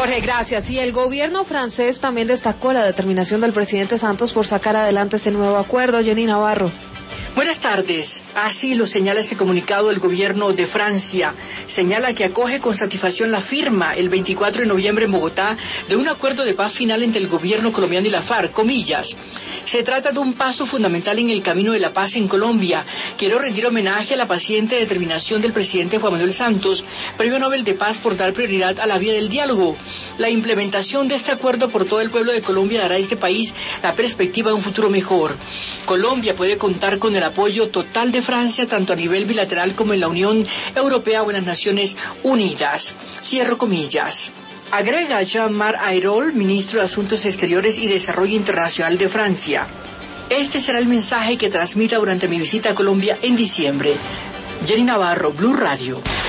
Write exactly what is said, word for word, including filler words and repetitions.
Jorge, gracias. Y el gobierno francés también destacó la determinación del presidente Santos por sacar adelante este nuevo acuerdo. Jenny Navarro. Buenas tardes. Así lo señala este comunicado del gobierno de Francia. Señala que acoge con satisfacción la firma el veinticuatro de noviembre en Bogotá de un acuerdo de paz final entre el gobierno colombiano y la FARC, comillas. Se trata de un paso fundamental en el camino de la paz en Colombia. Quiero rendir homenaje a la paciente determinación del presidente Juan Manuel Santos, Premio Nobel de Paz, por dar prioridad a la vía del diálogo. La implementación de este acuerdo por todo el pueblo de Colombia dará a este país la perspectiva de un futuro mejor. Colombia puede contar con el apoyo total de Francia, tanto a nivel bilateral como en la Unión Europea o en las Naciones Unidas. Cierro comillas. Agrega Jean-Marc Ayrault, ministro de Asuntos Exteriores y Desarrollo Internacional de Francia. Este será el mensaje que transmita durante mi visita a Colombia en diciembre. Jenny Navarro, Blue Radio.